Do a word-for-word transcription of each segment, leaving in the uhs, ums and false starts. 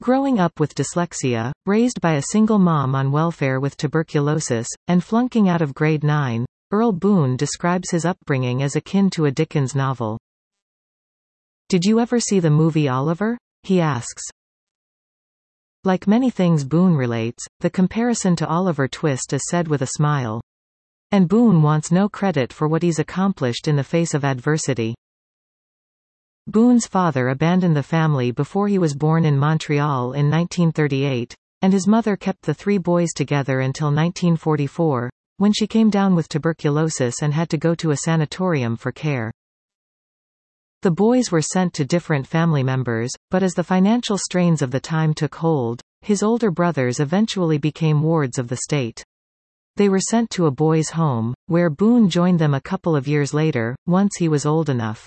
Growing up with dyslexia, raised by a single mom on welfare with tuberculosis, and flunking out of grade nine, Earl Boone describes his upbringing as akin to a Dickens novel. "Did you ever see the movie Oliver?" he asks. Like many things Boone relates, the comparison to Oliver Twist is said with a smile. And Boone wants no credit for what he's accomplished in the face of adversity. Boone's father abandoned the family before he was born in Montreal in nineteen thirty-eight, and his mother kept the three boys together until nineteen forty-four, when she came down with tuberculosis and had to go to a sanatorium for care. The boys were sent to different family members, but as the financial strains of the time took hold, his older brothers eventually became wards of the state. They were sent to a boys' home, where Boone joined them a couple of years later, once he was old enough.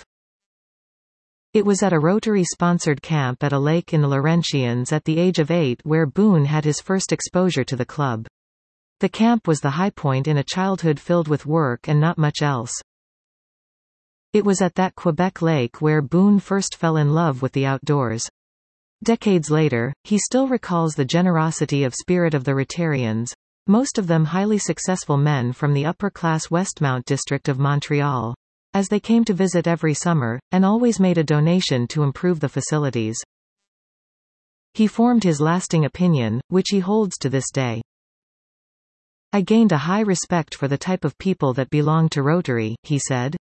It was at a Rotary-sponsored camp at a lake in the Laurentians at the age of eight where Boone had his first exposure to the club. The camp was the high point in a childhood filled with work and not much else. It was at that Quebec lake where Boone first fell in love with the outdoors. Decades later, he still recalls the generosity of spirit of the Rotarians, most of them highly successful men from the upper-class Westmount district of Montreal, as they came to visit every summer, and always made a donation to improve the facilities. He formed his lasting opinion, which he holds to this day. "I gained a high respect for the type of people that belong to Rotary," he said.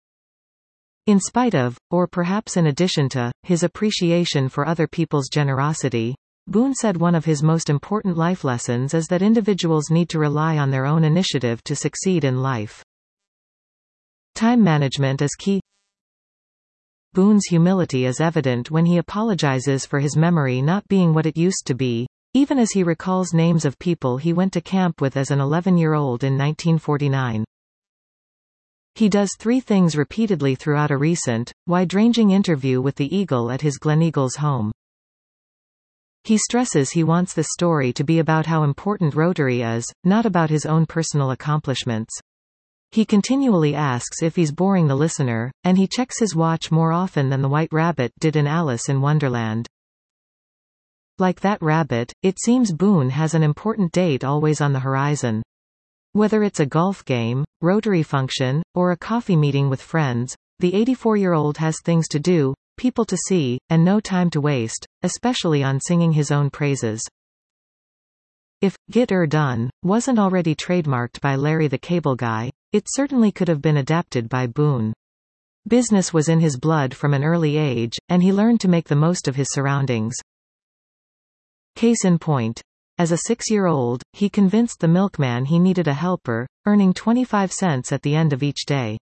In spite of, or perhaps in addition to, his appreciation for other people's generosity, Boone said one of his most important life lessons is that individuals need to rely on their own initiative to succeed in life. Time management is key. Boone's humility is evident when he apologizes for his memory not being what it used to be, even as he recalls names of people he went to camp with as an eleven-year-old in nineteen forty-nine. He does three things repeatedly throughout a recent, wide-ranging interview with the Eagle at his Gleneagles home. He stresses he wants this story to be about how important Rotary is, not about his own personal accomplishments. He continually asks if he's boring the listener, and he checks his watch more often than the White Rabbit did in Alice in Wonderland. Like that rabbit, it seems Boone has an important date always on the horizon. Whether it's a golf game, Rotary function, or a coffee meeting with friends, the eighty-four-year-old has things to do, people to see, and no time to waste, especially on singing his own praises. If "Get Er Done" wasn't already trademarked by Larry the Cable Guy, it certainly could have been adapted by Boone. Business was in his blood from an early age, and he learned to make the most of his surroundings. Case in point. As a six-year-old, he convinced the milkman he needed a helper, earning twenty-five cents at the end of each day.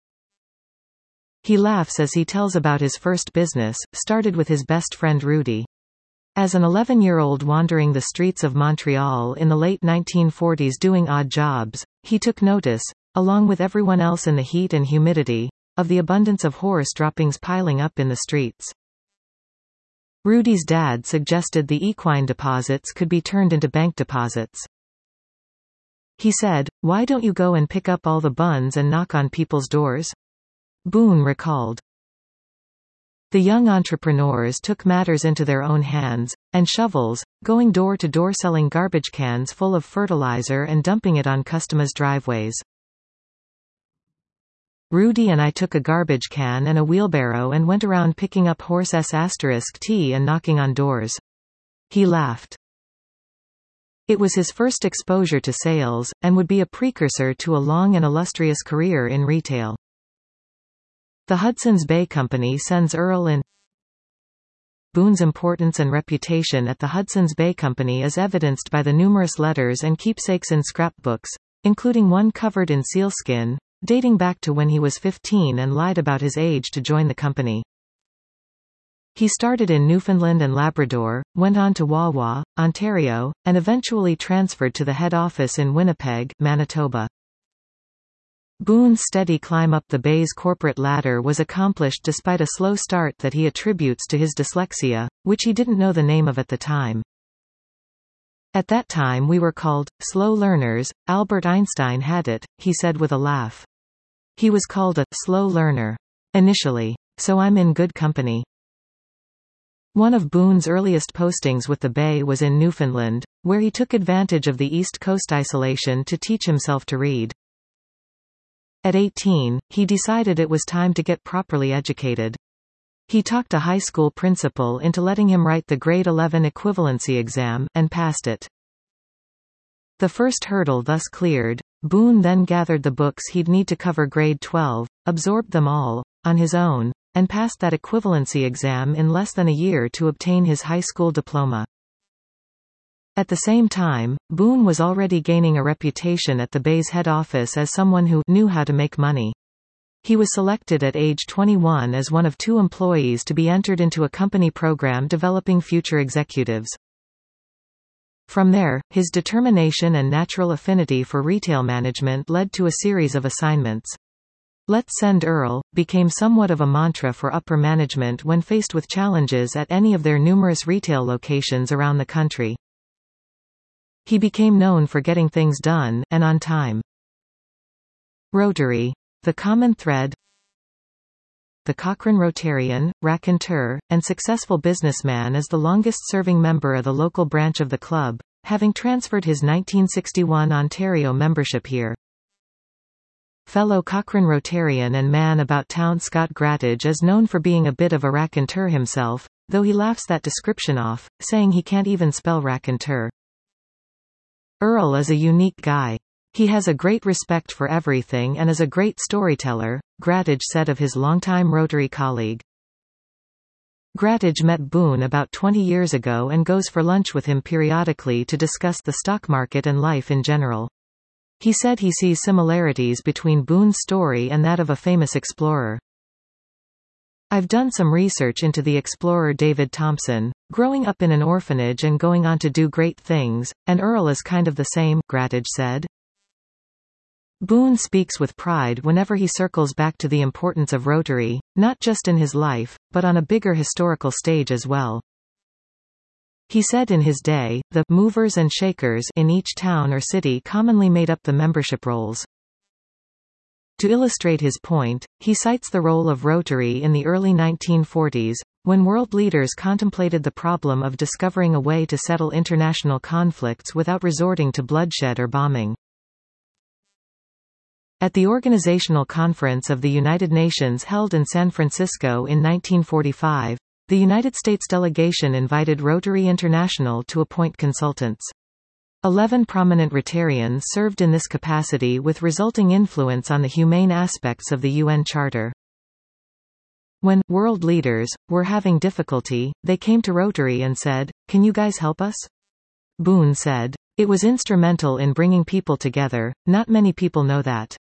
He laughs as he tells about his first business, started with his best friend Rudy. As an eleven-year-old wandering the streets of Montreal in the late nineteen forties doing odd jobs, he took notice, along with everyone else in the heat and humidity, of the abundance of horse droppings piling up in the streets. Rudy's dad suggested the equine deposits could be turned into bank deposits. He said, "Why don't you go and pick up all the buns and knock on people's doors?" Boone recalled. The young entrepreneurs took matters into their own hands, and shovels, going door to door selling garbage cans full of fertilizer and dumping it on customers' driveways. Rudy and I took a garbage can and a wheelbarrow and went around picking up horse s asterisk tea and knocking on doors. He laughed. It was his first exposure to sales, and would be a precursor to a long and illustrious career in retail. The Hudson's Bay Company sends Earl in. Boone's importance and reputation at the Hudson's Bay Company is evidenced by the numerous letters and keepsakes in scrapbooks, including one covered in sealskin, dating back to when he was fifteen and lied about his age to join the company. He started in Newfoundland and Labrador, went on to Wawa, Ontario, and eventually transferred to the head office in Winnipeg, Manitoba. Boone's steady climb up the Bay's corporate ladder was accomplished despite a slow start that he attributes to his dyslexia, which he didn't know the name of at the time. "At that time we were called slow learners. Albert Einstein had it," he said with a laugh. "He was called a slow learner initially. So I'm in good company." One of Boone's earliest postings with the Bay was in Newfoundland, where he took advantage of the East Coast isolation to teach himself to read. At eighteen, he decided it was time to get properly educated. He talked a high school principal into letting him write the grade eleven equivalency exam, and passed it. The first hurdle thus cleared, Boone then gathered the books he'd need to cover grade twelve, absorbed them all, on his own, and passed that equivalency exam in less than a year to obtain his high school diploma. At the same time, Boone was already gaining a reputation at the Bay's head office as someone who knew how to make money. He was selected at age twenty-one as one of two employees to be entered into a company program developing future executives. From there, his determination and natural affinity for retail management led to a series of assignments. "Let's send Earl" became somewhat of a mantra for upper management when faced with challenges at any of their numerous retail locations around the country. He became known for getting things done, and on time. Rotary. The common thread. The Cochrane Rotarian, raconteur, and successful businessman is the longest-serving member of the local branch of the club, having transferred his nineteen sixty-one Ontario membership here. Fellow Cochrane Rotarian and man about town Scott Grattidge is known for being a bit of a raconteur himself, though he laughs that description off, saying he can't even spell raconteur. Earl is a unique guy. He has a great respect for everything and is a great storyteller, Grattidge said of his longtime Rotary colleague. Grattidge met Boone about twenty years ago and goes for lunch with him periodically to discuss the stock market and life in general. He said he sees similarities between Boone's story and that of a famous explorer. "I've done some research into the explorer David Thompson, growing up in an orphanage and going on to do great things, and Earl is kind of the same," Grattidge said. Boone speaks with pride whenever he circles back to the importance of Rotary, not just in his life, but on a bigger historical stage as well. He said in his day, the movers and shakers in each town or city commonly made up the membership rolls. To illustrate his point, he cites the role of Rotary in the early nineteen forties, when world leaders contemplated the problem of discovering a way to settle international conflicts without resorting to bloodshed or bombing. At the Organizational Conference of the United Nations held in San Francisco in nineteen forty-five, the United States delegation invited Rotary International to appoint consultants. Eleven prominent Rotarians served in this capacity with resulting influence on the humane aspects of the U N Charter. When world leaders were having difficulty, they came to Rotary and said, "Can you guys help us?" Boone said, "It was instrumental in bringing people together, not many people know that."